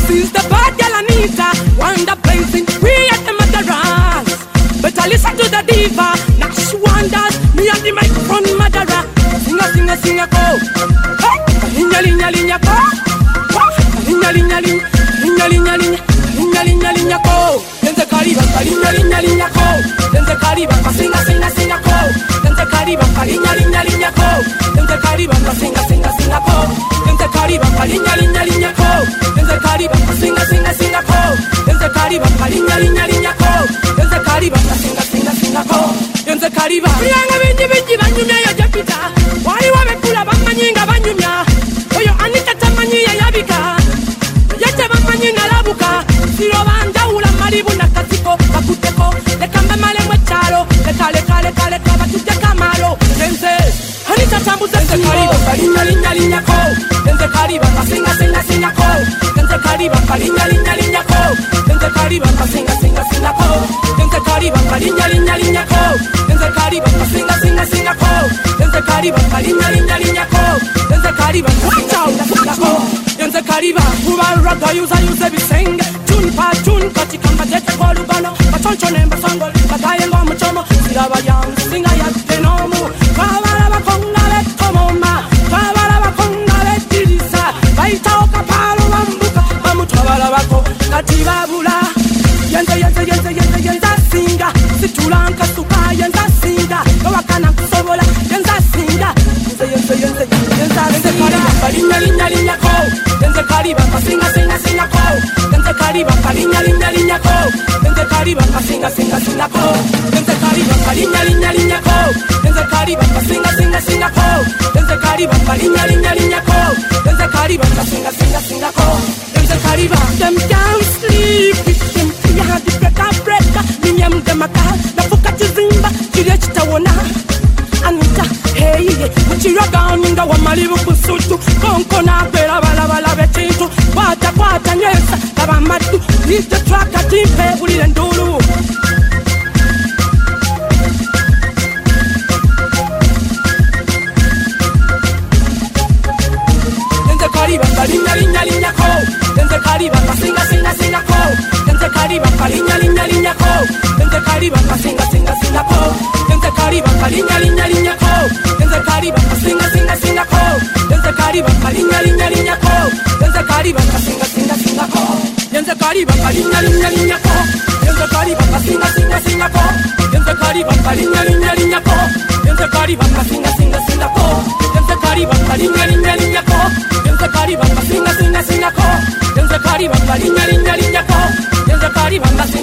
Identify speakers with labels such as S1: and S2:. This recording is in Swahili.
S1: This is the bad girl Anita, wonder blazing, we at the Madaras. Better listen to the diva, now she wonders, me at the microphone Madara. Singer, singer, singer, go. Hey, linya, linya, linya, go. Linya, linya, linya, linya, linya, linya, linya, linya, linya, go. Denze Kariba, linya, linya, linya, go. Denze Kariba, singer, singer, singer, go. Denze Kariba, linya, linya, linya, go. Denze Kariba, singer, singer, singer, go. Denze Kariba, linya, linya, linya, go. Denze Kariba, singer, singer, singer, go. Denze Kariba, linya, linya, linya, go. Denze Kariba, singer, singer, singer, go. Denze Kariba, yanga binji binji banyumya ya japita. Wali wamekula bamanyinga banyumya. Oyo Anita tamanyi ya yabika. Yache bamanyi nalabuka. Siro bandawula malibu na katiko bakuteko. Lekamba male mwechalo. Leka leka leka leka batute kamalo. Denze Anita tambuze Denze Kariba linya linya linya ko. Denze Kariba singa singa singa ko. Denze Kariba linya linya linya ko. Denze Kariba singa singa singa ko. Denze Kariba linya linya linya ko. Denze Kariba singa singa singa ko. Denze Kariba linya linya linya ko. Denze Kariba singa singa ko. Denze Kariba ubaraga yuza yuze bisenge. Tune pa tune katikamba tete kwa lugano. Batoncho nemba sangol bataye ngomu chomo. Siraba yang singa ya tenomu. Kabala bakonga letomoma. Kabala bakonga letirisa. Baita okapalo bambuka. Bamutwabala bako katibabula. Yenze yenze yenze yenze yenze singa. Situlanka suka yenze singa. Wakana kusobola yenze singa. Yenze yenze yenze yenze yenze Kariba linya linya linya ko. Yenze Kariba singa singa singa ko. Yenze Kariba linya linya linya ko. Yenze Kariba singa singa singa ko. Yenze Kariba linya linya linya ko. Yenze Kariba singa singa singa ko. Yenze Kariba linya linya linya ko. Yenze Kariba singa singa singa ko. Yenze Kariba them can't sleep with them. You have the breaker minyam demaka. Nafuka chizimba chile chitawona. Anita hey muchiraga ninga wa malibu kusutu. Konko na bela bala bala betintu. Kwata kwata nyesa kaba matu. Lead the track a timpe ulile ndulu. Denze Kariba linya linya linya ko. Denze Kariba singa singa singa ko. Denze Kariba linya linya linya ko. Denze Kariba singa singa singa ko. Denze Kariba linya linya linya ko. Denze Kariba singa singa singa ko. Denze Kariba linya linya linya ko. Denze Kariba singa singa singa ko. Denze Kariba linya linya linya ko. Denze Kariba singa singa singa ko. Denze Kariba linya linya linya ko. Denze Kariba singa singa singa ko. Denze Kariba linya linya linya ko. Denze Kariba singa singa singa ko. Denze Kariba linya linya linya ko. Denze Kariba